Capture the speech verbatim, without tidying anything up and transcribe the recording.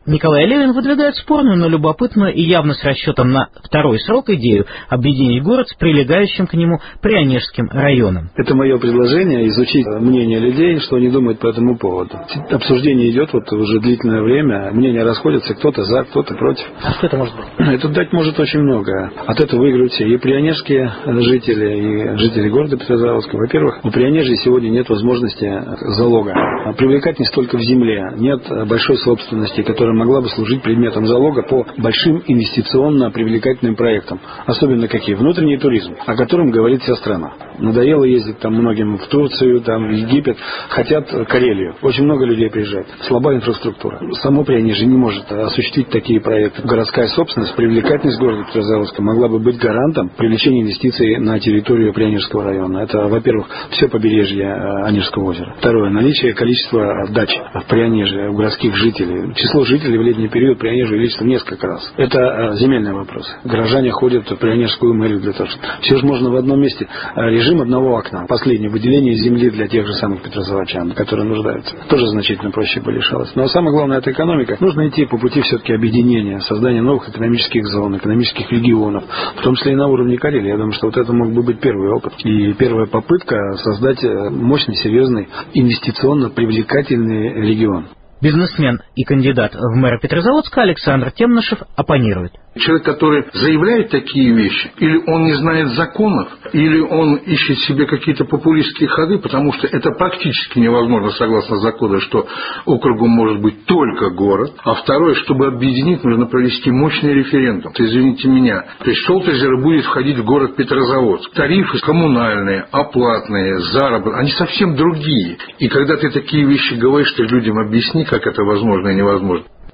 Николай Левин выдвигает спорную, но любопытную и явно с расчетом на второй срок идею объединить город с прилегающим к нему Прионежским районом. Это мое предложение — изучить мнение людей, что они думают по этому поводу. Обсуждение идет вот уже длительное время, мнения расходятся, кто-то за, кто-то против. А что это может быть? Это дать может очень много. От этого выиграют все. И прионежские жители, и жители города Петрозаводска. Во-первых, у Прионежья сегодня нет возможности залога. Привлекательность только в земле. Нет большой собственности, которая могла бы служить предметом залога по большим инвестиционно привлекательным проектам. Особенно какие? Внутренний туризм, о котором говорит вся страна. Надоело ездить там многим в Турцию, там, в Египет. Хотят Карелию. Очень много людей приезжает. Слабая инфраструктура. Само Прионежье не может осуществить такие проекты. Городская собственность, привлекательность города Петрозаводска могла бы быть гарантом привлечения инвестиций на территорию Прионежского района. Это, во-первых, все побережье Онежского озера. Второе. Наличие количества дач в Прионежье у городских жителей. Число жителей в летний период Прионежья увеличится в несколько раз. Это земельный вопрос. Горожане ходят в Прионежскую мэрию для того, что все же можно в одном месте. Режим одного окна. Последнее выделение земли для тех же самых петрозаводчан, которые нуждаются. Тоже значительно проще бы решалось. Но самое главное — это экономика. Нужно идти по пути все-таки объединения, создания новых экономических зон, экономических регионов, в том числе и на уровне Карелии. Я думаю, что вот это мог бы быть первый опыт. И первая попытка создать мощный, серьезный, инвестиционно привлекательный регион. Бизнесмен и кандидат в мэра Петрозаводска Александр Темнышев оппонирует. Человек, который заявляет такие вещи, или он не знает законов, или он ищет себе какие-то популистские ходы, потому что это практически невозможно, согласно закону, что округом может быть только город. А второе, чтобы объединить, нужно провести мощный референдум. Извините меня, то есть Солтезеро будет входить в город Петрозаводск. Тарифы коммунальные, оплатные, заработные, они совсем другие. И когда ты такие вещи говоришь, ты людям объясни, как это возможно и невозможно.